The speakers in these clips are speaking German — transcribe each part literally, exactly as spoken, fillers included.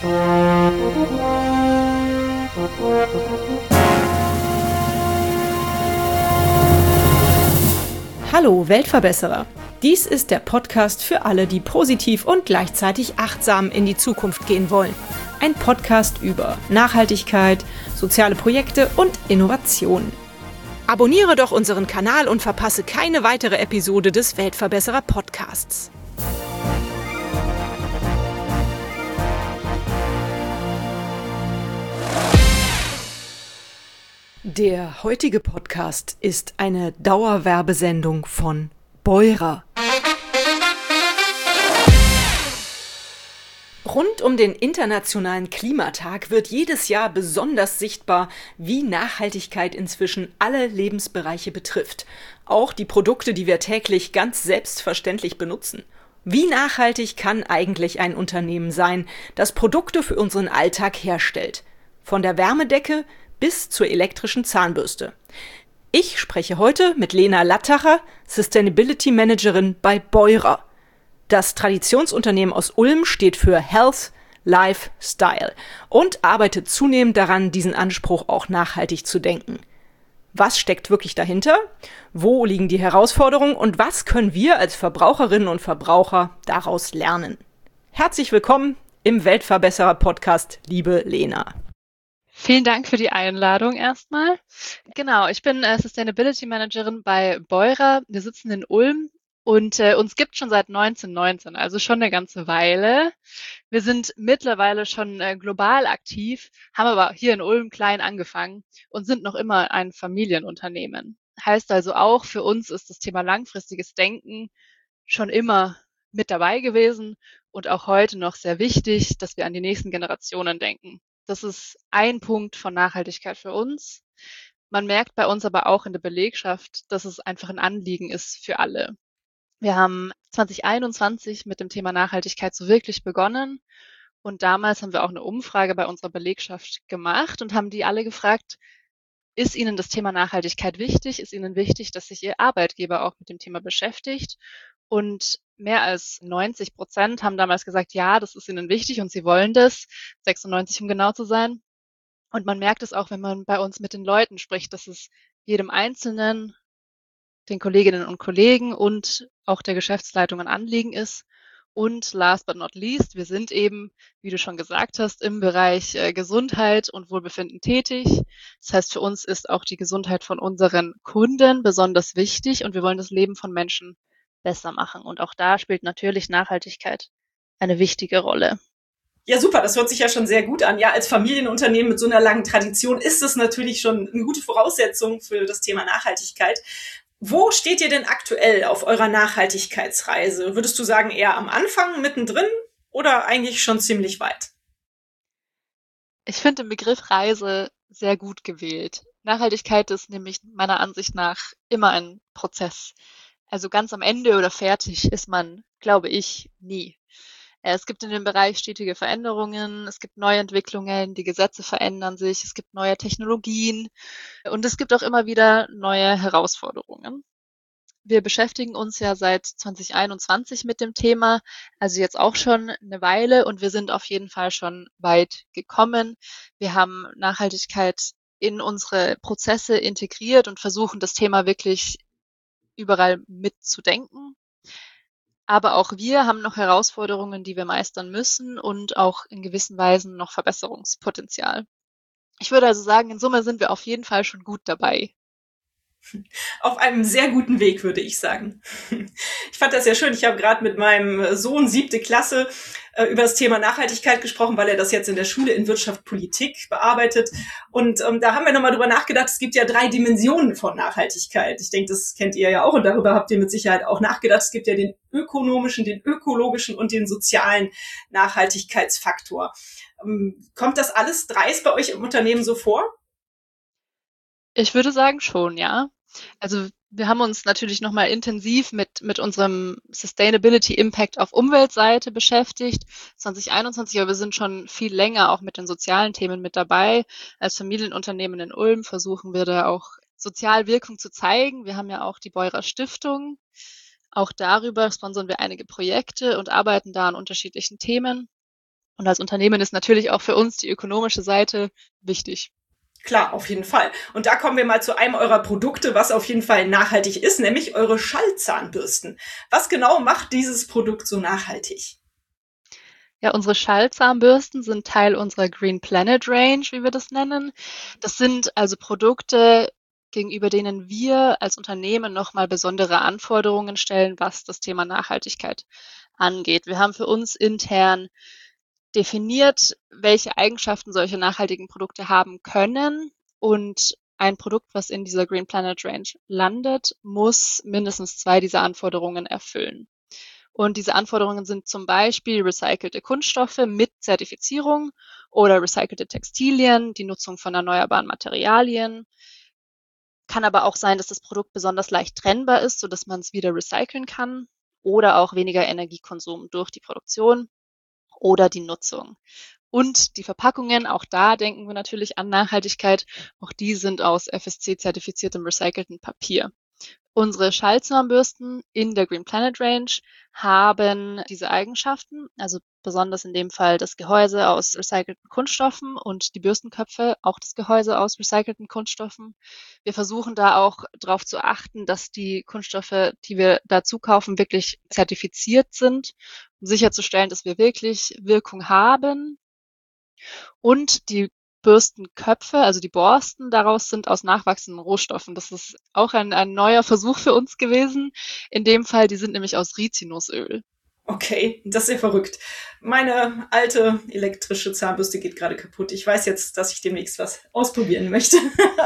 Hallo Weltverbesserer! Dies ist der Podcast für alle, die positiv und gleichzeitig achtsam in die Zukunft gehen wollen. Ein Podcast über Nachhaltigkeit, soziale Projekte und Innovationen. Abonniere doch unseren Kanal und verpasse keine weitere Episode des Weltverbesserer Podcasts. Der heutige Podcast ist eine Dauerwerbesendung von Beurer. Rund um den Internationalen Klimatag wird jedes Jahr besonders sichtbar, wie Nachhaltigkeit inzwischen alle Lebensbereiche betrifft. Auch die Produkte, die wir täglich ganz selbstverständlich benutzen. Wie nachhaltig kann eigentlich ein Unternehmen sein, das Produkte für unseren Alltag herstellt? Von der Wärmedecke bis zur elektrischen Zahnbürste. Ich spreche heute mit Lena Lattacher, Sustainability Managerin bei Beurer. Das Traditionsunternehmen aus Ulm steht für Health, Life, Style und arbeitet zunehmend daran, diesen Anspruch auch nachhaltig zu denken. Was steckt wirklich dahinter? Wo liegen die Herausforderungen und was können wir als Verbraucherinnen und Verbraucher daraus lernen? Herzlich willkommen im Weltverbesserer-Podcast, liebe Lena. Vielen Dank für die Einladung erstmal. Genau, ich bin äh, Sustainability Managerin bei Beurer. Wir sitzen in Ulm und äh, uns gibt schon seit neunzehnhundertneunzehn, also schon eine ganze Weile. Wir sind mittlerweile schon äh, global aktiv, haben aber hier in Ulm klein angefangen und sind noch immer ein Familienunternehmen. Heißt also auch, für uns ist das Thema langfristiges Denken schon immer mit dabei gewesen und auch heute noch sehr wichtig, dass wir an die nächsten Generationen denken. Das ist ein Punkt von Nachhaltigkeit für uns. Man merkt bei uns aber auch in der Belegschaft, dass es einfach ein Anliegen ist für alle. Wir haben zwanzig einundzwanzig mit dem Thema Nachhaltigkeit so wirklich begonnen und damals haben wir auch eine Umfrage bei unserer Belegschaft gemacht und haben die alle gefragt, ist Ihnen das Thema Nachhaltigkeit wichtig? Ist Ihnen wichtig, dass sich Ihr Arbeitgeber auch mit dem Thema beschäftigt? Und mehr als neunzig Prozent haben damals gesagt, ja, das ist ihnen wichtig und sie wollen das, sechsundneunzig um genau zu sein. Und man merkt es auch, wenn man bei uns mit den Leuten spricht, dass es jedem Einzelnen, den Kolleginnen und Kollegen und auch der Geschäftsleitung ein Anliegen ist. Und last but not least, wir sind eben, wie du schon gesagt hast, im Bereich äh, Gesundheit und Wohlbefinden tätig. Das heißt, für uns ist auch die Gesundheit von unseren Kunden besonders wichtig und wir wollen das Leben von Menschen besser machen. Und auch da spielt natürlich Nachhaltigkeit eine wichtige Rolle. Ja, super, das hört sich ja schon sehr gut an. Ja, als Familienunternehmen mit so einer langen Tradition ist es natürlich schon eine gute Voraussetzung für das Thema Nachhaltigkeit. Wo steht ihr denn aktuell auf eurer Nachhaltigkeitsreise? Würdest du sagen, eher am Anfang, mittendrin oder eigentlich schon ziemlich weit? Ich finde den Begriff Reise sehr gut gewählt. Nachhaltigkeit ist nämlich meiner Ansicht nach immer ein Prozess. Also ganz am Ende oder fertig ist man, glaube ich, nie. Es gibt in dem Bereich stetige Veränderungen, es gibt Neuentwicklungen, die Gesetze verändern sich, es gibt neue Technologien und es gibt auch immer wieder neue Herausforderungen. Wir beschäftigen uns ja seit zwanzig einundzwanzig mit dem Thema, also jetzt auch schon eine Weile und wir sind auf jeden Fall schon weit gekommen. Wir haben Nachhaltigkeit in unsere Prozesse integriert und versuchen das Thema wirklich überall mitzudenken. Aber auch wir haben noch Herausforderungen, die wir meistern müssen und auch in gewissen Weisen noch Verbesserungspotenzial. Ich würde also sagen, in Summe sind wir auf jeden Fall schon gut dabei. Auf einem sehr guten Weg, würde ich sagen. Ich fand das ja schön. Ich habe gerade mit meinem Sohn siebte Klasse äh, über das Thema Nachhaltigkeit gesprochen, weil er das jetzt in der Schule in Wirtschaft Politik bearbeitet. Und ähm, da haben wir nochmal drüber nachgedacht, es gibt ja drei Dimensionen von Nachhaltigkeit. Ich denke, das kennt ihr ja auch und darüber habt ihr mit Sicherheit auch nachgedacht. Es gibt ja den ökonomischen, den ökologischen und den sozialen Nachhaltigkeitsfaktor. Ähm, kommt das alles dreis bei euch im Unternehmen so vor? Ich würde sagen schon, ja. Also wir haben uns natürlich nochmal intensiv mit, mit unserem Sustainability Impact auf Umweltseite beschäftigt, zwanzig einundzwanzig, aber wir sind schon viel länger auch mit den sozialen Themen mit dabei. Als Familienunternehmen in Ulm versuchen wir da auch Sozialwirkung zu zeigen. Wir haben ja auch die Beurer Stiftung. Auch darüber sponsern wir einige Projekte und arbeiten da an unterschiedlichen Themen. Und als Unternehmen ist natürlich auch für uns die ökonomische Seite wichtig. Klar, auf jeden Fall. Und da kommen wir mal zu einem eurer Produkte, was auf jeden Fall nachhaltig ist, nämlich eure Schallzahnbürsten. Was genau macht dieses Produkt so nachhaltig? Ja, unsere Schallzahnbürsten sind Teil unserer Green Planet Range, wie wir das nennen. Das sind also Produkte, gegenüber denen wir als Unternehmen nochmal besondere Anforderungen stellen, was das Thema Nachhaltigkeit angeht. Wir haben für uns intern definiert, welche Eigenschaften solche nachhaltigen Produkte haben können. Und ein Produkt, was in dieser Green Planet Range landet, muss mindestens zwei dieser Anforderungen erfüllen. Und diese Anforderungen sind zum Beispiel recycelte Kunststoffe mit Zertifizierung oder recycelte Textilien, die Nutzung von erneuerbaren Materialien. Kann aber auch sein, dass das Produkt besonders leicht trennbar ist, sodass man es wieder recyceln kann, oder auch weniger Energiekonsum durch die Produktion oder die Nutzung. Und die Verpackungen, auch da denken wir natürlich an Nachhaltigkeit. Auch die sind aus F S C-zertifiziertem recyceltem Papier. Unsere Schallzahnbürsten in der Green Planet Range haben diese Eigenschaften, also besonders in dem Fall das Gehäuse aus recycelten Kunststoffen und die Bürstenköpfe auch das Gehäuse aus recycelten Kunststoffen. Wir versuchen da auch darauf zu achten, dass die Kunststoffe, die wir dazu kaufen, wirklich zertifiziert sind, um sicherzustellen, dass wir wirklich Wirkung haben. Und die Bürstenköpfe, also die Borsten daraus, sind aus nachwachsenden Rohstoffen. Das ist auch ein, ein neuer Versuch für uns gewesen. In dem Fall, die sind nämlich aus Rizinusöl. Okay, das ist ja verrückt. Meine alte elektrische Zahnbürste geht gerade kaputt. Ich weiß jetzt, dass ich demnächst was ausprobieren möchte.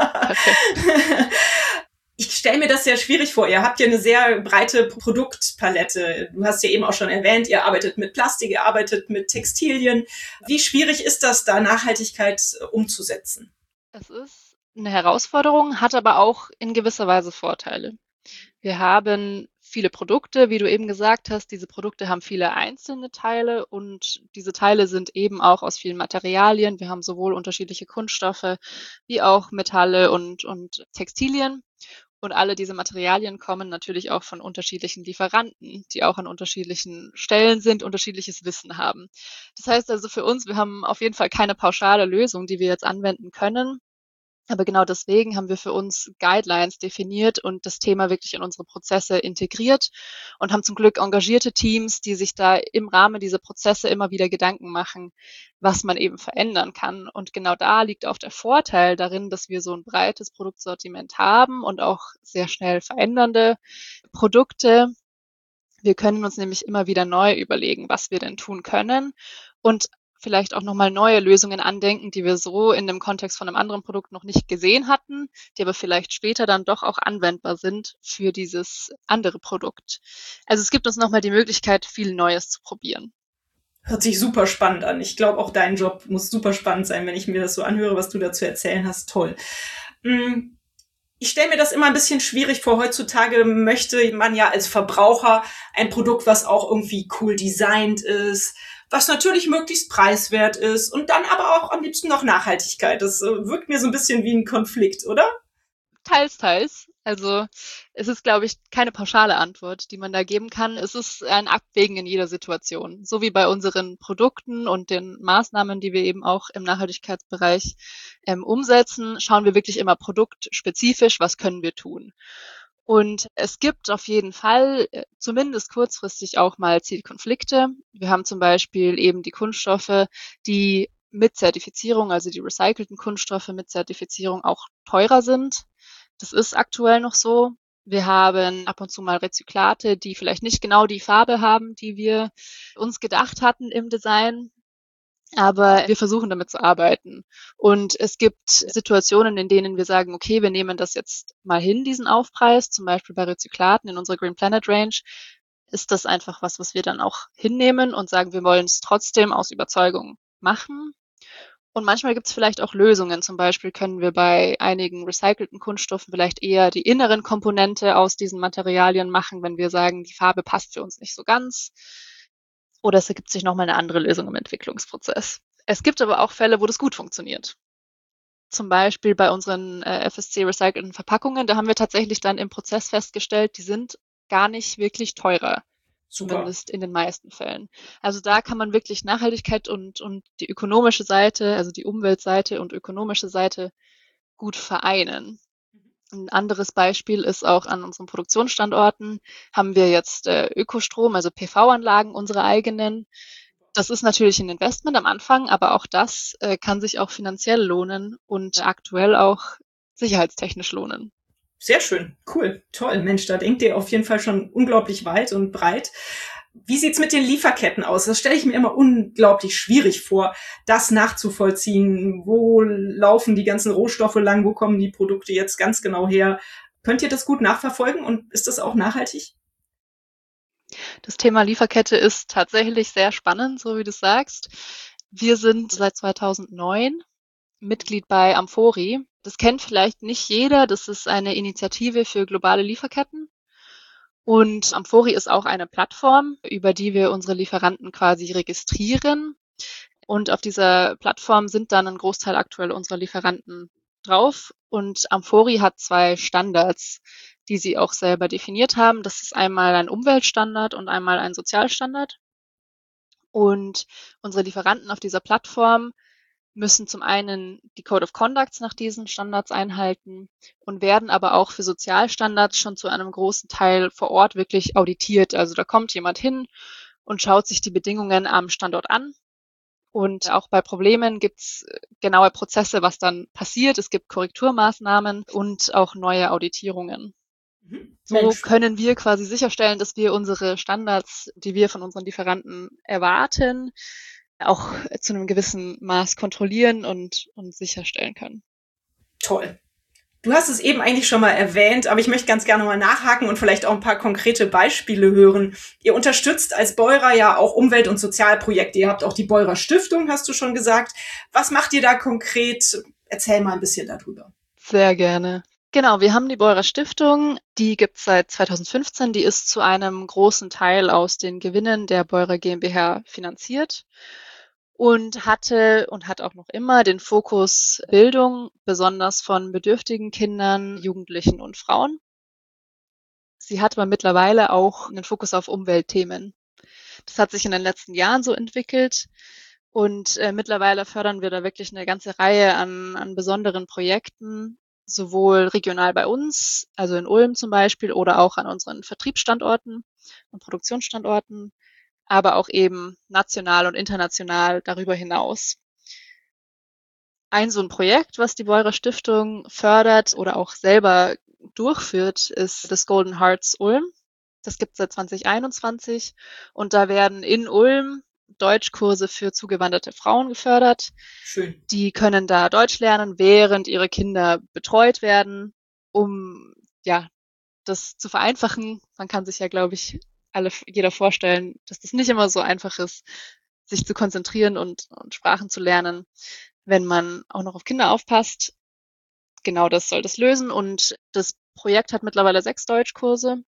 Ich stelle mir das sehr schwierig vor. Ihr habt ja eine sehr breite Produktpalette. Du hast ja eben auch schon erwähnt, ihr arbeitet mit Plastik, ihr arbeitet mit Textilien. Wie schwierig ist das, da Nachhaltigkeit umzusetzen? Es ist eine Herausforderung, hat aber auch in gewisser Weise Vorteile. Wir haben viele Produkte, wie du eben gesagt hast. Diese Produkte haben viele einzelne Teile und diese Teile sind eben auch aus vielen Materialien. Wir haben sowohl unterschiedliche Kunststoffe wie auch Metalle und, und Textilien. Und alle diese Materialien kommen natürlich auch von unterschiedlichen Lieferanten, die auch an unterschiedlichen Stellen sind, unterschiedliches Wissen haben. Das heißt also für uns, wir haben auf jeden Fall keine pauschale Lösung, die wir jetzt anwenden können. Aber genau deswegen haben wir für uns Guidelines definiert und das Thema wirklich in unsere Prozesse integriert und haben zum Glück engagierte Teams, die sich da im Rahmen dieser Prozesse immer wieder Gedanken machen, was man eben verändern kann. Und genau da liegt auch der Vorteil darin, dass wir so ein breites Produktsortiment haben und auch sehr schnell verändernde Produkte. Wir können uns nämlich immer wieder neu überlegen, was wir denn tun können und vielleicht auch nochmal neue Lösungen andenken, die wir so in dem Kontext von einem anderen Produkt noch nicht gesehen hatten, die aber vielleicht später dann doch auch anwendbar sind für dieses andere Produkt. Also es gibt uns nochmal die Möglichkeit, viel Neues zu probieren. Hört sich super spannend an. Ich glaube, auch dein Job muss super spannend sein, wenn ich mir das so anhöre, was du dazu erzählen hast. Toll. Ich stelle mir das immer ein bisschen schwierig vor. Heutzutage möchte man ja als Verbraucher ein Produkt, was auch irgendwie cool designt ist, was natürlich möglichst preiswert ist und dann aber auch am liebsten noch Nachhaltigkeit. Das wirkt mir so ein bisschen wie ein Konflikt, oder? Teils, teils. Also es ist, glaube ich, keine pauschale Antwort, die man da geben kann. Es ist ein Abwägen in jeder Situation. So wie bei unseren Produkten und den Maßnahmen, die wir eben auch im Nachhaltigkeitsbereich ähm, umsetzen, schauen wir wirklich immer produktspezifisch, was können wir tun. Und es gibt auf jeden Fall, zumindest kurzfristig, auch mal Zielkonflikte. Wir haben zum Beispiel eben die Kunststoffe, die mit Zertifizierung, also die recycelten Kunststoffe mit Zertifizierung auch teurer sind. Das ist aktuell noch so. Wir haben ab und zu mal Rezyklate, die vielleicht nicht genau die Farbe haben, die wir uns gedacht hatten im Design. Aber wir versuchen damit zu arbeiten. Und es gibt Situationen, in denen wir sagen, okay, wir nehmen das jetzt mal hin, diesen Aufpreis. Zum Beispiel bei Rezyklaten in unserer Green Planet Range ist das einfach was, was wir dann auch hinnehmen und sagen, wir wollen es trotzdem aus Überzeugung machen. Und manchmal gibt es vielleicht auch Lösungen. Zum Beispiel können wir bei einigen recycelten Kunststoffen vielleicht eher die inneren Komponente aus diesen Materialien machen, wenn wir sagen, die Farbe passt für uns nicht so ganz. Oder es ergibt sich nochmal eine andere Lösung im Entwicklungsprozess. Es gibt aber auch Fälle, wo das gut funktioniert. Zum Beispiel bei unseren äh, F S C-recycelten Verpackungen, da haben wir tatsächlich dann im Prozess festgestellt, die sind gar nicht wirklich teurer Super. zumindest in den meisten Fällen. Also da kann man wirklich Nachhaltigkeit und, und die ökonomische Seite, also die Umweltseite und ökonomische Seite gut vereinen. Ein anderes Beispiel ist auch an unseren Produktionsstandorten haben wir jetzt äh, Ökostrom, also P V-Anlagen, unsere eigenen. Das ist natürlich ein Investment am Anfang, aber auch das äh, kann sich auch finanziell lohnen und aktuell auch sicherheitstechnisch lohnen. Sehr schön, cool, toll. Mensch, da denkt ihr auf jeden Fall schon unglaublich weit und breit. Wie sieht's mit den Lieferketten aus? Das stelle ich mir immer unglaublich schwierig vor, das nachzuvollziehen. Wo laufen die ganzen Rohstoffe lang? Wo kommen die Produkte jetzt ganz genau her? Könnt ihr das gut nachverfolgen und ist das auch nachhaltig? Das Thema Lieferkette ist tatsächlich sehr spannend, so wie du sagst. Wir sind seit zweitausendneun Mitglied bei Amfori. Das kennt vielleicht nicht jeder. Das ist eine Initiative für globale Lieferketten. Und Amfori ist auch eine Plattform, über die wir unsere Lieferanten quasi registrieren. Und auf dieser Plattform sind dann ein Großteil aktuell unserer Lieferanten drauf. Und Amfori hat zwei Standards, die sie auch selber definiert haben. Das ist einmal ein Umweltstandard und einmal ein Sozialstandard. Und unsere Lieferanten auf dieser Plattform müssen zum einen die Code of Conducts nach diesen Standards einhalten und werden aber auch für Sozialstandards schon zu einem großen Teil vor Ort wirklich auditiert. Also da kommt jemand hin und schaut sich die Bedingungen am Standort an. Und auch bei Problemen gibt es genaue Prozesse, was dann passiert. Es gibt Korrekturmaßnahmen und auch neue Auditierungen. So Mensch. können wir quasi sicherstellen, dass wir unsere Standards, die wir von unseren Lieferanten erwarten, auch zu einem gewissen Maß kontrollieren und, und sicherstellen können. Toll. Du hast es eben eigentlich schon mal erwähnt, aber ich möchte ganz gerne mal nachhaken und vielleicht auch ein paar konkrete Beispiele hören. Ihr unterstützt als Beurer ja auch Umwelt- und Sozialprojekte. Ihr habt auch die Beurer Stiftung, hast du schon gesagt. Was macht ihr da konkret? Erzähl mal ein bisschen darüber. Sehr gerne. Genau, wir haben die Beurer Stiftung, die gibt's seit zweitausendfünfzehn, die ist zu einem großen Teil aus den Gewinnen der Beurer GmbH finanziert und hatte und hat auch noch immer den Fokus Bildung, besonders von bedürftigen Kindern, Jugendlichen und Frauen. Sie hat aber mittlerweile auch einen Fokus auf Umweltthemen. Das hat sich in den letzten Jahren so entwickelt und äh, mittlerweile fördern wir da wirklich eine ganze Reihe an, an besonderen Projekten, sowohl regional bei uns, also in Ulm zum Beispiel, oder auch an unseren Vertriebsstandorten und Produktionsstandorten, aber auch eben national und international darüber hinaus. Ein so ein Projekt, was die Beurer Stiftung fördert oder auch selber durchführt, ist das Golden Hearts Ulm. Das gibt es seit zwanzig einundzwanzig und da werden in Ulm Deutschkurse für zugewanderte Frauen gefördert. Schön. Die können da Deutsch lernen, während ihre Kinder betreut werden, um ja das zu vereinfachen. Man kann sich ja, glaube ich, alle, jeder vorstellen, dass das nicht immer so einfach ist, sich zu konzentrieren und, und Sprachen zu lernen, wenn man auch noch auf Kinder aufpasst. Genau das soll das lösen und das Projekt hat mittlerweile sechs Deutschkurse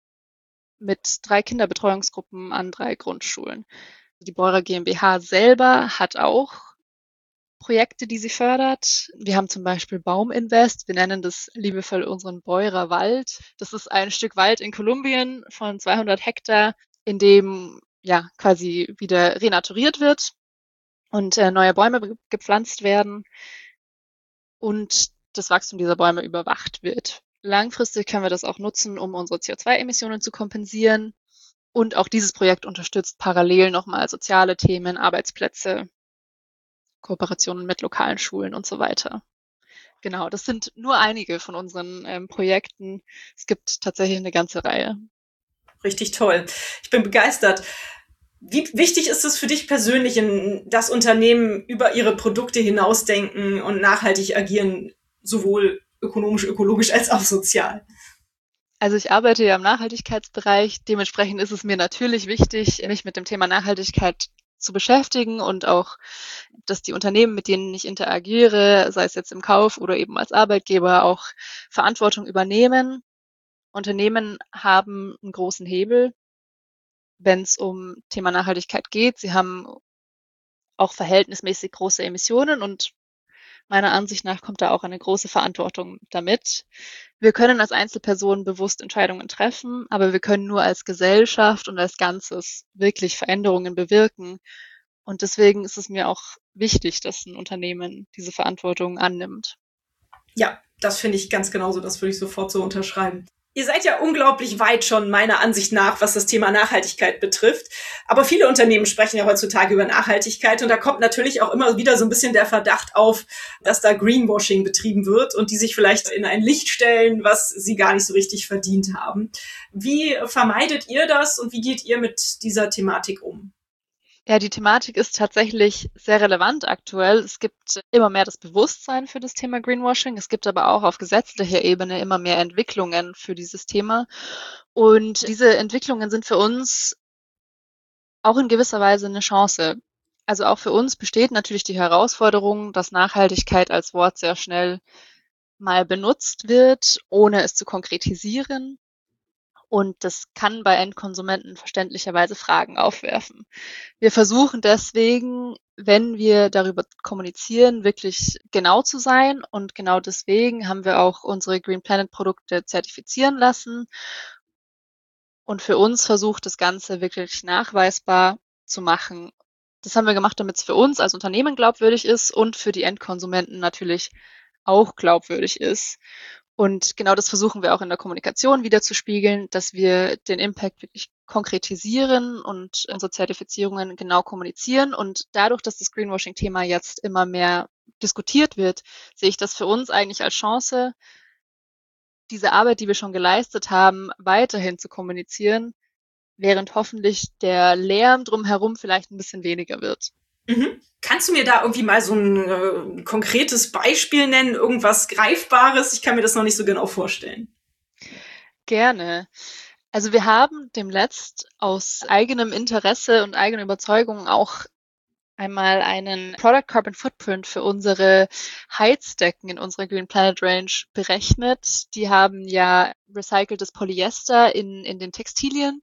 mit drei Kinderbetreuungsgruppen an drei Grundschulen. Die Beurer GmbH selber hat auch Projekte, die sie fördert. Wir haben zum Beispiel Bauminvest. Wir nennen das liebevoll unseren Beurer Wald. Das ist ein Stück Wald in Kolumbien von zweihundert Hektar, in dem ja quasi wieder renaturiert wird und äh, neue Bäume gepflanzt werden und das Wachstum dieser Bäume überwacht wird. Langfristig können wir das auch nutzen, um unsere C O zwei Emissionen zu kompensieren. Und auch dieses Projekt unterstützt parallel nochmal soziale Themen, Arbeitsplätze, Kooperationen mit lokalen Schulen und so weiter. Genau, das sind nur einige von unseren ähm, Projekten. Es gibt tatsächlich eine ganze Reihe. Richtig toll. Ich bin begeistert. Wie wichtig ist es für dich persönlich, in das Unternehmen über ihre Produkte hinausdenken und nachhaltig agieren, sowohl ökonomisch, ökologisch als auch sozial? Also ich arbeite ja im Nachhaltigkeitsbereich. Dementsprechend ist es mir natürlich wichtig, mich mit dem Thema Nachhaltigkeit zu beschäftigen und auch, dass die Unternehmen, mit denen ich interagiere, sei es jetzt im Kauf oder eben als Arbeitgeber, auch Verantwortung übernehmen. Unternehmen haben einen großen Hebel, wenn es um Thema Nachhaltigkeit geht. Sie haben auch verhältnismäßig große Emissionen und Meiner Ansicht nach kommt da auch eine große Verantwortung damit. Wir können als Einzelpersonen bewusst Entscheidungen treffen, aber wir können nur als Gesellschaft und als Ganzes wirklich Veränderungen bewirken. Und deswegen ist es mir auch wichtig, dass ein Unternehmen diese Verantwortung annimmt. Ja, das finde ich ganz genauso. Das würde ich sofort so unterschreiben. Ihr seid ja unglaublich weit schon, meiner Ansicht nach, was das Thema Nachhaltigkeit betrifft. Aber viele Unternehmen sprechen ja heutzutage über Nachhaltigkeit. Und da kommt natürlich auch immer wieder so ein bisschen der Verdacht auf, dass da Greenwashing betrieben wird und die sich vielleicht in ein Licht stellen, was sie gar nicht so richtig verdient haben. Wie vermeidet ihr das und wie geht ihr mit dieser Thematik um? Ja, die Thematik ist tatsächlich sehr relevant aktuell. Es gibt immer mehr das Bewusstsein für das Thema Greenwashing. Es gibt aber auch auf gesetzlicher Ebene immer mehr Entwicklungen für dieses Thema. Und diese Entwicklungen sind für uns auch in gewisser Weise eine Chance. Also auch für uns besteht natürlich die Herausforderung, dass Nachhaltigkeit als Wort sehr schnell mal benutzt wird, ohne es zu konkretisieren. Und das kann bei Endkonsumenten verständlicherweise Fragen aufwerfen. Wir versuchen deswegen, wenn wir darüber kommunizieren, wirklich genau zu sein. Und genau deswegen haben wir auch unsere Green Planet Produkte zertifizieren lassen. Und für uns versucht, das Ganze wirklich nachweisbar zu machen. Das haben wir gemacht, damit es für uns als Unternehmen glaubwürdig ist und für die Endkonsumenten natürlich auch glaubwürdig ist. Und genau das versuchen wir auch in der Kommunikation wiederzuspiegeln, dass wir den Impact wirklich konkretisieren und unsere Zertifizierungen genau kommunizieren. Und dadurch, dass das Greenwashing-Thema jetzt immer mehr diskutiert wird, sehe ich das für uns eigentlich als Chance, diese Arbeit, die wir schon geleistet haben, weiterhin zu kommunizieren, während hoffentlich der Lärm drumherum vielleicht ein bisschen weniger wird. Mhm. Kannst du mir da irgendwie mal so ein äh, konkretes Beispiel nennen, irgendwas Greifbares? Ich kann mir das noch nicht so genau vorstellen. Gerne. Also wir haben demnächst aus eigenem Interesse und eigener Überzeugung auch einmal einen Product Carbon Footprint für unsere Heizdecken in unserer Green Planet Range berechnet. Die haben ja recyceltes Polyester in, in den Textilien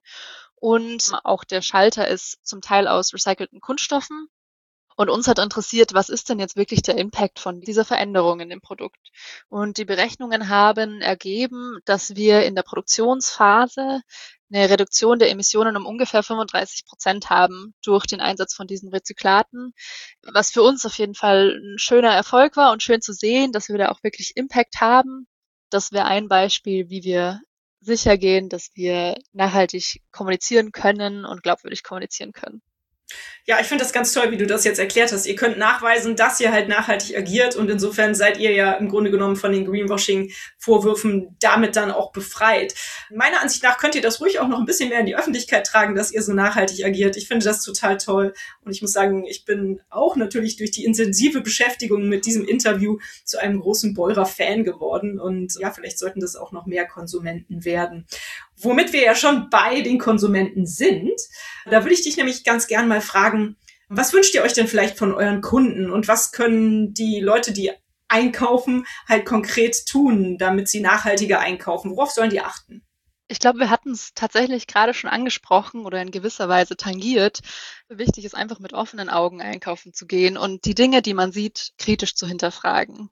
und auch der Schalter ist zum Teil aus recycelten Kunststoffen. Und uns hat interessiert, was ist denn jetzt wirklich der Impact von dieser Veränderung in dem Produkt? Und die Berechnungen haben ergeben, dass wir in der Produktionsphase eine Reduktion der Emissionen um ungefähr fünfunddreißig Prozent haben durch den Einsatz von diesen Rezyklaten, was für uns auf jeden Fall ein schöner Erfolg war und schön zu sehen, dass wir da auch wirklich Impact haben. Das wäre ein Beispiel, wie wir sicher gehen, dass wir nachhaltig kommunizieren können und glaubwürdig kommunizieren können. Ja, ich finde das ganz toll, wie du das jetzt erklärt hast. Ihr könnt nachweisen, dass ihr halt nachhaltig agiert und insofern seid ihr ja im Grunde genommen von den Greenwashing-Vorwürfen damit dann auch befreit. Meiner Ansicht nach könnt ihr das ruhig auch noch ein bisschen mehr in die Öffentlichkeit tragen, dass ihr so nachhaltig agiert. Ich finde das total toll und ich muss sagen, ich bin auch natürlich durch die intensive Beschäftigung mit diesem Interview zu einem großen Beurer-Fan geworden und ja, vielleicht sollten das auch noch mehr Konsumenten werden. Womit wir ja schon bei den Konsumenten sind, da würde ich dich nämlich ganz gern mal fragen, was wünscht ihr euch denn vielleicht von euren Kunden und was können die Leute, die einkaufen, halt konkret tun, damit sie nachhaltiger einkaufen? Worauf sollen die achten? Ich glaube, wir hatten es tatsächlich gerade schon angesprochen oder in gewisser Weise tangiert. Wichtig ist einfach mit offenen Augen einkaufen zu gehen und die Dinge, die man sieht, kritisch zu hinterfragen.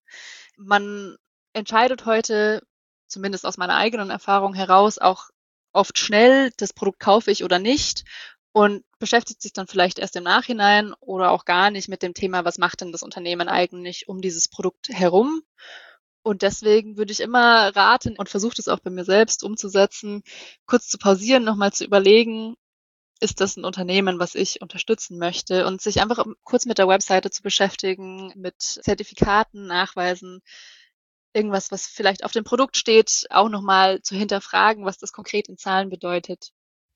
Man entscheidet heute, zumindest aus meiner eigenen Erfahrung heraus, auch oft schnell, das Produkt kaufe ich oder nicht und beschäftigt sich dann vielleicht erst im Nachhinein oder auch gar nicht mit dem Thema, was macht denn das Unternehmen eigentlich um dieses Produkt herum. Und deswegen würde ich immer raten und versuche das auch bei mir selbst umzusetzen, kurz zu pausieren, nochmal zu überlegen, ist das ein Unternehmen, was ich unterstützen möchte und sich einfach kurz mit der Webseite zu beschäftigen, mit Zertifikaten, Nachweisen, irgendwas, was vielleicht auf dem Produkt steht, auch nochmal zu hinterfragen, was das konkret in Zahlen bedeutet.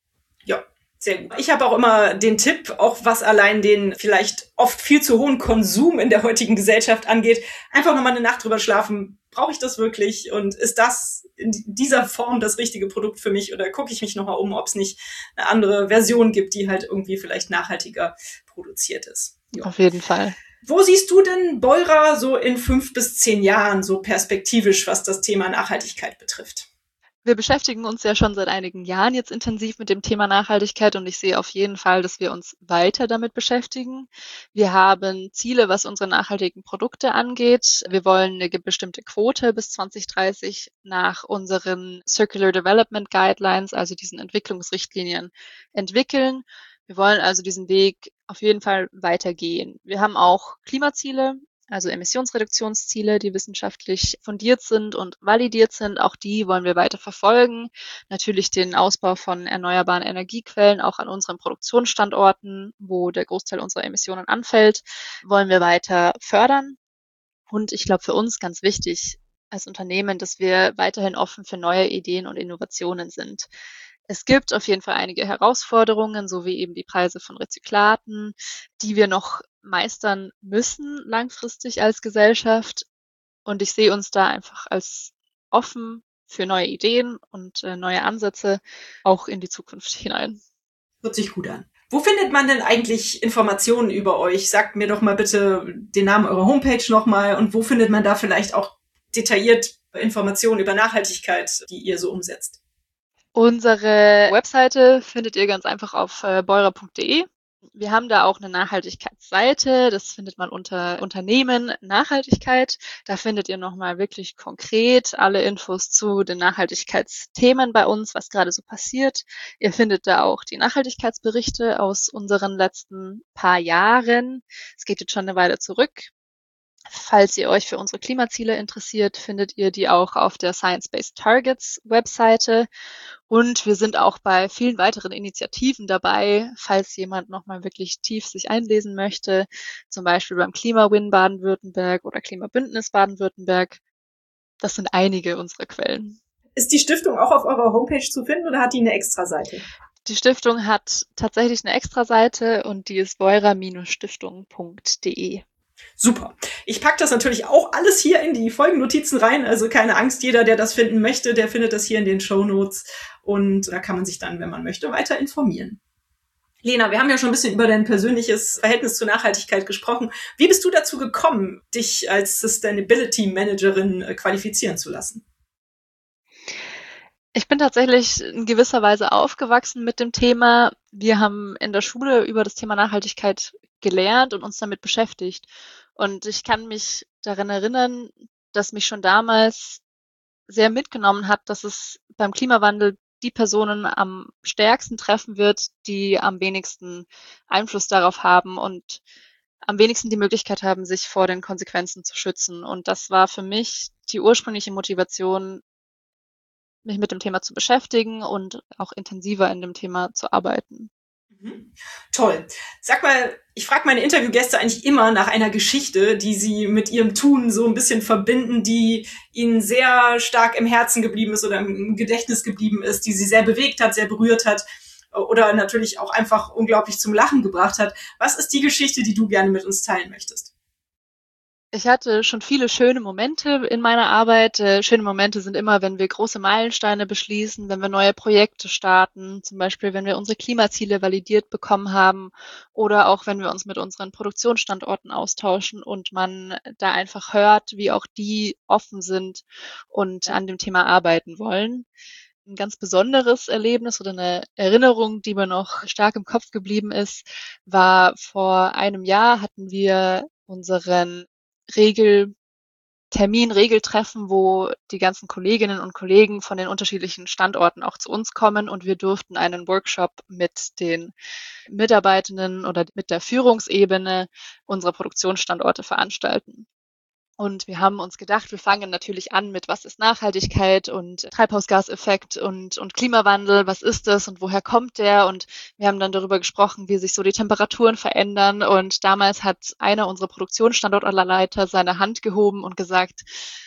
Ja, sehr gut. Ich habe auch immer den Tipp, auch was allein den vielleicht oft viel zu hohen Konsum in der heutigen Gesellschaft angeht, einfach nochmal eine Nacht drüber schlafen. Brauche ich das wirklich? Und ist das in dieser Form das richtige Produkt für mich? Oder gucke ich mich nochmal um, ob es nicht eine andere Version gibt, die halt irgendwie vielleicht nachhaltiger produziert ist? Ja. Auf jeden Fall. Wo siehst du denn Beurer so in fünf bis zehn Jahren, so perspektivisch, was das Thema Nachhaltigkeit betrifft? Wir beschäftigen uns ja schon seit einigen Jahren jetzt intensiv mit dem Thema Nachhaltigkeit und ich sehe auf jeden Fall, dass wir uns weiter damit beschäftigen. Wir haben Ziele, was unsere nachhaltigen Produkte angeht. Wir wollen eine bestimmte Quote bis zwanzig dreißig nach unseren Circular Development Guidelines, also diesen Entwicklungsrichtlinien, entwickeln. Wir wollen also diesen Weg auf jeden Fall weitergehen. Wir haben auch Klimaziele, also Emissionsreduktionsziele, die wissenschaftlich fundiert sind und validiert sind. Auch die wollen wir weiter verfolgen. Natürlich den Ausbau von erneuerbaren Energiequellen, auch an unseren Produktionsstandorten, wo der Großteil unserer Emissionen anfällt, wollen wir weiter fördern. Und ich glaube, für uns ganz wichtig als Unternehmen, dass wir weiterhin offen für neue Ideen und Innovationen sind. Es gibt auf jeden Fall einige Herausforderungen, so wie eben die Preise von Rezyklaten, die wir noch meistern müssen langfristig als Gesellschaft. Und ich sehe uns da einfach als offen für neue Ideen und äh, neue Ansätze auch in die Zukunft hinein. Hört sich gut an. Wo findet man denn eigentlich Informationen über euch? Sagt mir doch mal bitte den Namen eurer Homepage nochmal und wo findet man da vielleicht auch detailliert Informationen über Nachhaltigkeit, die ihr so umsetzt? Unsere Webseite findet ihr ganz einfach auf äh, beurer punkt de. Wir haben da auch eine Nachhaltigkeitsseite, das findet man unter Unternehmen Nachhaltigkeit. Da findet ihr nochmal wirklich konkret alle Infos zu den Nachhaltigkeitsthemen bei uns, was gerade so passiert. Ihr findet da auch die Nachhaltigkeitsberichte aus unseren letzten paar Jahren. Es geht jetzt schon eine Weile zurück. Falls ihr euch für unsere Klimaziele interessiert, findet ihr die auch auf der Science-Based Targets Webseite. Und wir sind auch bei vielen weiteren Initiativen dabei, falls jemand nochmal wirklich tief sich einlesen möchte, zum Beispiel beim Klimawin Baden-Württemberg oder Klimabündnis Baden-Württemberg. Das sind einige unserer Quellen. Ist die Stiftung auch auf eurer Homepage zu finden oder hat die eine Extraseite? Die Stiftung hat tatsächlich eine Extraseite und die ist beurer Bindestrich stiftung punkt de. Super. Ich packe das natürlich auch alles hier in die Folgennotizen rein, also keine Angst, jeder, der das finden möchte, der findet das hier in den Shownotes und da kann man sich dann, wenn man möchte, weiter informieren. Lena, wir haben ja schon ein bisschen über dein persönliches Verhältnis zur Nachhaltigkeit gesprochen. Wie bist du dazu gekommen, dich als Sustainability Managerin qualifizieren zu lassen? Ich bin tatsächlich in gewisser Weise aufgewachsen mit dem Thema. Wir haben in der Schule über das Thema Nachhaltigkeit gelernt und uns damit beschäftigt. Und ich kann mich daran erinnern, dass mich schon damals sehr mitgenommen hat, dass es beim Klimawandel die Personen am stärksten treffen wird, die am wenigsten Einfluss darauf haben und am wenigsten die Möglichkeit haben, sich vor den Konsequenzen zu schützen. Und das war für mich die ursprüngliche Motivation, mich mit dem Thema zu beschäftigen und auch intensiver in dem Thema zu arbeiten. Mhm. Toll. Sag mal, ich frage meine Interviewgäste eigentlich immer nach einer Geschichte, die sie mit ihrem Tun so ein bisschen verbinden, die ihnen sehr stark im Herzen geblieben ist oder im Gedächtnis geblieben ist, die sie sehr bewegt hat, sehr berührt hat oder natürlich auch einfach unglaublich zum Lachen gebracht hat. Was ist die Geschichte, die du gerne mit uns teilen möchtest? Ich hatte schon viele schöne Momente in meiner Arbeit. Äh, schöne Momente sind immer, wenn wir große Meilensteine beschließen, wenn wir neue Projekte starten, zum Beispiel, wenn wir unsere Klimaziele validiert bekommen haben oder auch, wenn wir uns mit unseren Produktionsstandorten austauschen und man da einfach hört, wie auch die offen sind und an dem Thema arbeiten wollen. Ein ganz besonderes Erlebnis oder eine Erinnerung, die mir noch stark im Kopf geblieben ist, war vor einem Jahr hatten wir unseren Regel, Termin, Regeltreffen, wo die ganzen Kolleginnen und Kollegen von den unterschiedlichen Standorten auch zu uns kommen und wir durften einen Workshop mit den Mitarbeitenden oder mit der Führungsebene unserer Produktionsstandorte veranstalten. Und wir haben uns gedacht, wir fangen natürlich an mit, was ist Nachhaltigkeit und Treibhausgaseffekt und, und Klimawandel, was ist das und woher kommt der? Und wir haben dann darüber gesprochen, wie sich so die Temperaturen verändern. Und damals hat einer unserer Produktionsstandortleiter seine Hand gehoben und gesagt,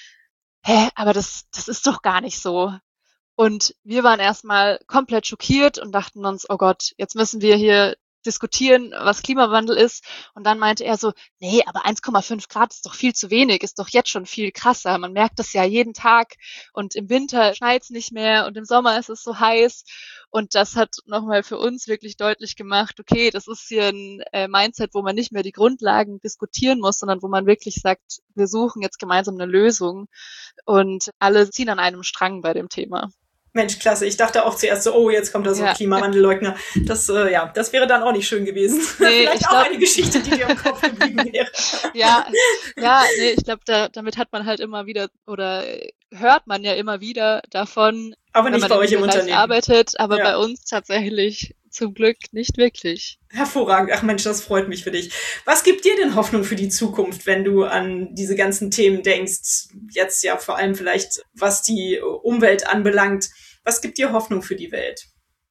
hä, aber das, das ist doch gar nicht so. Und wir waren erstmal komplett schockiert und dachten uns, oh Gott, jetzt müssen wir hier diskutieren, was Klimawandel ist. Und dann meinte er so, nee, aber eins Komma fünf Grad ist doch viel zu wenig, ist doch jetzt schon viel krasser. Man merkt das ja jeden Tag und im Winter schneit es nicht mehr und im Sommer ist es so heiß. Und das hat nochmal für uns wirklich deutlich gemacht, okay, das ist hier ein äh, Mindset, wo man nicht mehr die Grundlagen diskutieren muss, sondern wo man wirklich sagt, wir suchen jetzt gemeinsam eine Lösung und alle ziehen an einem Strang bei dem Thema. Mensch, klasse. Ich dachte auch zuerst so, oh, jetzt kommt da so ein ja. Klimawandelleugner. Das, äh, ja, das wäre dann auch nicht schön gewesen. Nee, Vielleicht auch glaub, eine Geschichte, die dir im Kopf geblieben wäre. Ja, ja, nee, ich glaube, da, damit hat man halt immer wieder, oder hört man ja immer wieder davon, aber nicht wenn bei man euch im Unternehmen arbeitet, aber ja. bei uns tatsächlich zum Glück nicht wirklich. Hervorragend. Ach Mensch, das freut mich für dich. Was gibt dir denn Hoffnung für die Zukunft, wenn du an diese ganzen Themen denkst? Jetzt ja vor allem vielleicht, was die Umwelt anbelangt. Was gibt dir Hoffnung für die Welt?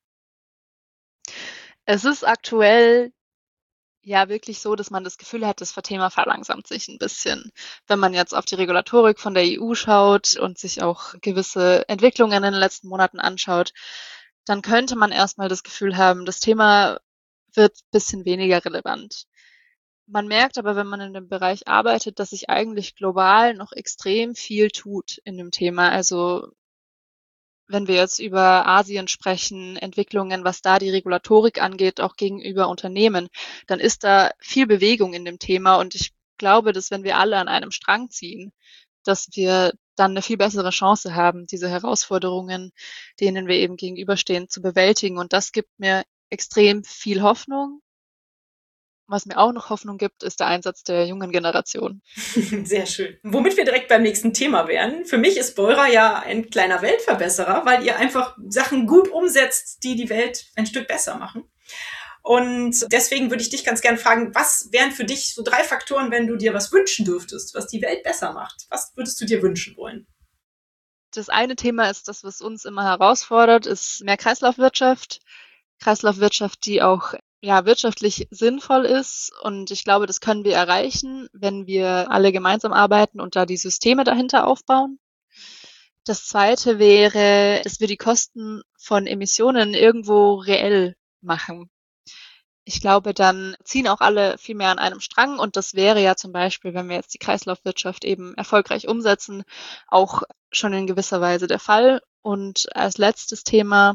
Es ist aktuell ja wirklich so, dass man das Gefühl hat, das Thema verlangsamt sich ein bisschen. Wenn man jetzt auf die Regulatorik von der E U schaut und sich auch gewisse Entwicklungen in den letzten Monaten anschaut, dann könnte man erstmal das Gefühl haben, das Thema wird ein bisschen weniger relevant. Man merkt aber, wenn man in dem Bereich arbeitet, dass sich eigentlich global noch extrem viel tut in dem Thema. Also wenn wir jetzt über Asien sprechen, Entwicklungen, was da die Regulatorik angeht, auch gegenüber Unternehmen, dann ist da viel Bewegung in dem Thema. Und ich glaube, dass wenn wir alle an einem Strang ziehen, dass wir dann eine viel bessere Chance haben, diese Herausforderungen, denen wir eben gegenüberstehen, zu bewältigen. Und das gibt mir extrem viel Hoffnung. Was mir auch noch Hoffnung gibt, ist der Einsatz der jungen Generation. Sehr schön. Womit wir direkt beim nächsten Thema wären. Für mich ist Beurer ja ein kleiner Weltverbesserer, weil ihr einfach Sachen gut umsetzt, die die Welt ein Stück besser machen. Und deswegen würde ich dich ganz gern fragen, was wären für dich so drei Faktoren, wenn du dir was wünschen dürftest, was die Welt besser macht? Was würdest du dir wünschen wollen? Das eine Thema ist das, was uns immer herausfordert, ist mehr Kreislaufwirtschaft. Kreislaufwirtschaft, die auch ja wirtschaftlich sinnvoll ist. Und ich glaube, das können wir erreichen, wenn wir alle gemeinsam arbeiten und da die Systeme dahinter aufbauen. Das zweite wäre, dass wir die Kosten von Emissionen irgendwo reell machen. Ich glaube, dann ziehen auch alle viel mehr an einem Strang. Und das wäre ja zum Beispiel, wenn wir jetzt die Kreislaufwirtschaft eben erfolgreich umsetzen, auch schon in gewisser Weise der Fall. Und als letztes Thema,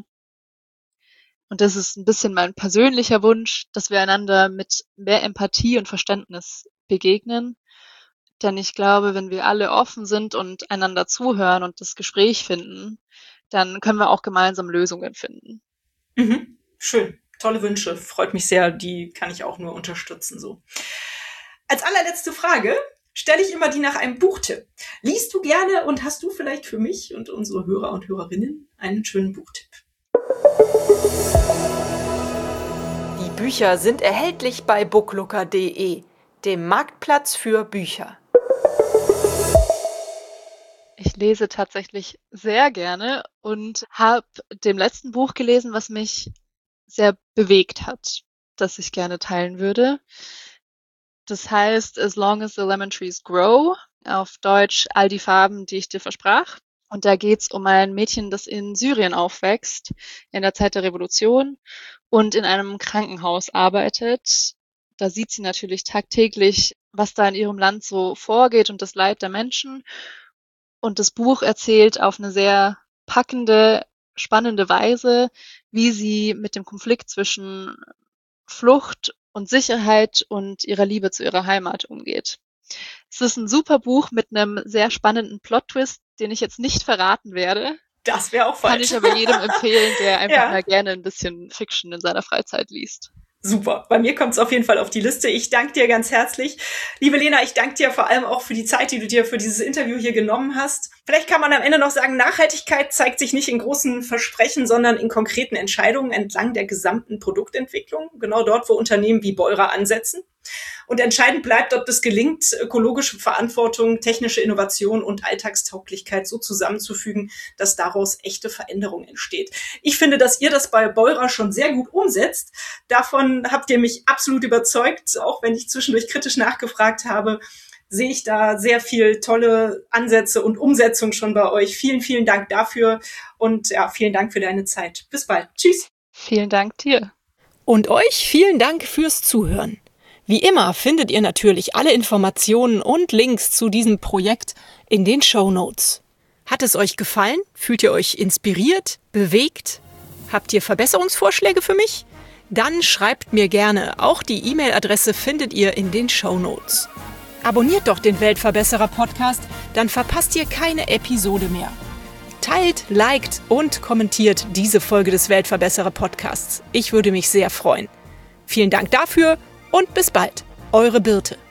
und das ist ein bisschen mein persönlicher Wunsch, dass wir einander mit mehr Empathie und Verständnis begegnen. Denn ich glaube, wenn wir alle offen sind und einander zuhören und das Gespräch finden, dann können wir auch gemeinsam Lösungen finden. Mhm. Schön. Tolle Wünsche. Freut mich sehr. Die kann ich auch nur unterstützen, so. Als allerletzte Frage stelle ich immer die nach einem Buchtipp. Liest du gerne und hast du vielleicht für mich und unsere Hörer und Hörerinnen einen schönen Buchtipp? Die Bücher sind erhältlich bei booklooker punkt de, dem Marktplatz für Bücher. Ich lese tatsächlich sehr gerne und habe dem letzten Buch gelesen, was mich sehr bewegt hat, das ich gerne teilen würde. Das heißt As Long as the Lemon Trees Grow, auf Deutsch All die Farben, die ich dir versprach. Und da geht's um ein Mädchen, das in Syrien aufwächst, in der Zeit der Revolution und in einem Krankenhaus arbeitet. Da sieht sie natürlich tagtäglich, was da in ihrem Land so vorgeht und das Leid der Menschen. Und das Buch erzählt auf eine sehr packende, spannende Weise, wie sie mit dem Konflikt zwischen Flucht und Sicherheit und ihrer Liebe zu ihrer Heimat umgeht. Es ist ein super Buch mit einem sehr spannenden Plot-Twist, den ich jetzt nicht verraten werde. Das wäre auch falsch. Kann ich aber jedem empfehlen, der einfach ja. mal gerne ein bisschen Fiction in seiner Freizeit liest. Super. Bei mir kommt es auf jeden Fall auf die Liste. Ich danke dir ganz herzlich. Liebe Lena, ich danke dir vor allem auch für die Zeit, die du dir für dieses Interview hier genommen hast. Vielleicht kann man am Ende noch sagen, Nachhaltigkeit zeigt sich nicht in großen Versprechen, sondern in konkreten Entscheidungen entlang der gesamten Produktentwicklung. Genau dort, wo Unternehmen wie Beurer ansetzen. Und entscheidend bleibt, ob es gelingt, ökologische Verantwortung, technische Innovation und Alltagstauglichkeit so zusammenzufügen, dass daraus echte Veränderung entsteht. Ich finde, dass ihr das bei Beurer schon sehr gut umsetzt. Davon habt ihr mich absolut überzeugt, auch wenn ich zwischendurch kritisch nachgefragt habe, sehe ich da sehr viel tolle Ansätze und Umsetzung schon bei euch. Vielen, vielen Dank dafür und ja, vielen Dank für deine Zeit. Bis bald. Tschüss. Vielen Dank dir. Und euch vielen Dank fürs Zuhören. Wie immer findet ihr natürlich alle Informationen und Links zu diesem Projekt in den Shownotes. Hat es euch gefallen? Fühlt ihr euch inspiriert, bewegt? Habt ihr Verbesserungsvorschläge für mich? Dann schreibt mir gerne. Auch die E-Mail-Adresse findet ihr in den Shownotes. Abonniert doch den Weltverbesserer-Podcast, dann verpasst ihr keine Episode mehr. Teilt, liked und kommentiert diese Folge des Weltverbesserer Podcasts. Ich würde mich sehr freuen. Vielen Dank dafür und bis bald. Eure Birte.